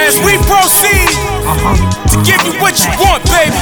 as we proceed to give you what you want, baby.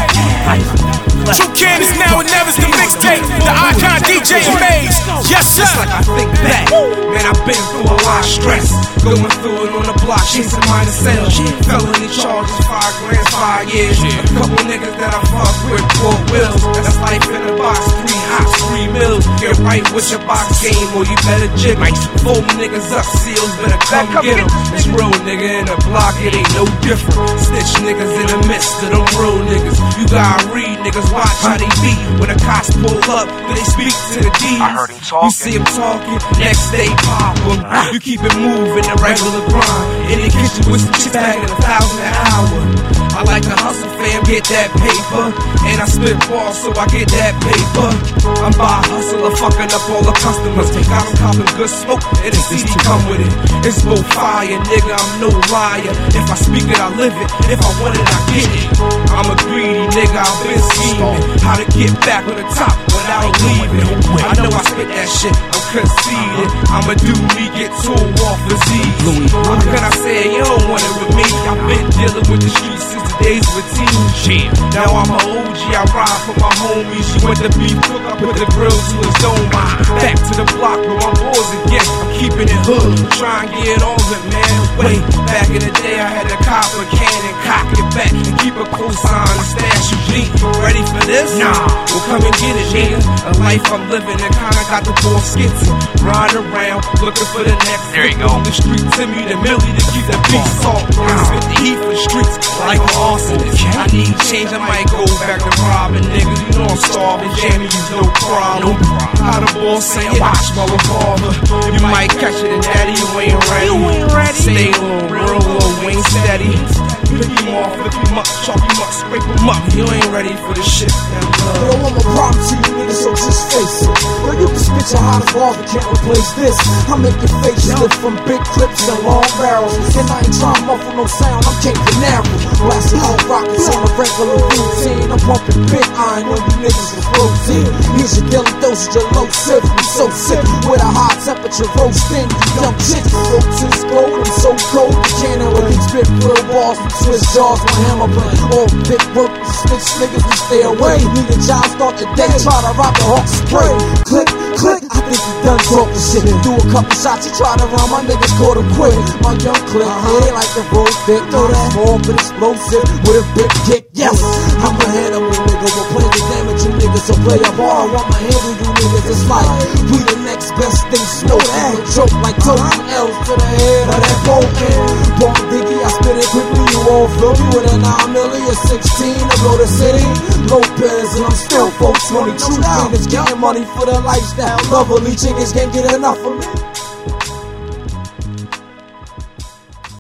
True Kid is now and never's the mixtape, the icon DJ Amaze. Yes, sir. Just like I think back, man, I've been through a lot of stress. Going through it on the block, chasing minor sales. Felony charges, 5 grand, 5 years. A couple niggas that I fuck with, 4 wheels. That's life in the box, 3 hops, 3 meals. Get right with your box game, or you better jig. 4 niggas up, seals, better come get them. This real nigga in the block, it ain't no different. Snitch niggas in the midst of them real niggas. You gotta read niggas, watch how they beat. When the cops pull up, then they speak to the D's. I heard him talking. You see him talking, next day pop him. You keep it moving, the regular grind. In the kitchen with some chips bagging 1,000 an hour. I like to hustle, fam, get that paper. And I spit balls, so I get that paper. I'm by hustler, fucking up all the customers. Got them copping good smoke, and the CD come with it. It's both fire, nigga, I'm no liar. If I speak it, I live it. If I want it, I get it. I'm a greedy nigga, I've been scheming. How to get back on the top without leaving. I know I spit that shit, I'm conceited. I'ma do me, get told off disease. How can I say you don't want it with me? I've been dealing with the streets since the days with teens. Now I'm a OG, I ride for my homies. You went to beef cook, I put the grill to his dome. Back to the block where my boys again. I'm keeping it hood, try and get all of it, man. Wait, back in the day I had to cop a can and cock it back and keep a cosign and stash you deep. Ready for this? Nah, well come and get it, nigga. A life I'm living and kinda got the ball skitsy. Ride around, looking for the next. There you go. The street Timmy, the Millie to keep the beat salt. Spit the heat for the streets like an arsonist. I need change, I might go back to robbing niggas. You know I'm starving, Jamie, you no problem. How the ball say, watch my revolver. You might catch it, and daddy, you ain't ready. Stay low, real low, ain't steady. Pick him off, lift him up, chop him up, scrape him up. You ain't ready for this shit. Yo, I'm a problem to you niggas, so just face it. Yo, you can spit your hottest ball, but can't replace this. I make your face slip from big clips and long barrels. And I ain't trying to muffle no sound, I'm King Canary. Blasting on rockets on a regular routine. I'm pumping big iron on you niggas with protein. Here's your daily dosage of low sip. I'm so sick with a high temperature roasting. You young chicks, roaches cold, I'm so cold. You can't really spit real balls from Swiss jaws. My hammer play all big work. Snitch niggas, we stay away. Need a job, start the day, try to rock the hawk spray. Click, click, I think you done talking shit. Do a couple shots, you try to run, my niggas caught him quick. My young click, they like the road thick. Know that small but explosive with a big kick. Yes, I'm a handle nigga, we'll play the damage you niggas. So play a ball, I want my handle you niggas. It's like we the next best thing, snow that joke like token L's to the head of that broken. Bomb Diggy, I spit it quickly, you all feel me with a 9 milli or 16 to go to city. Lopez and I'm still 420. True niggas getting money for the lifestyle. Lovely chickens can't get enough of me.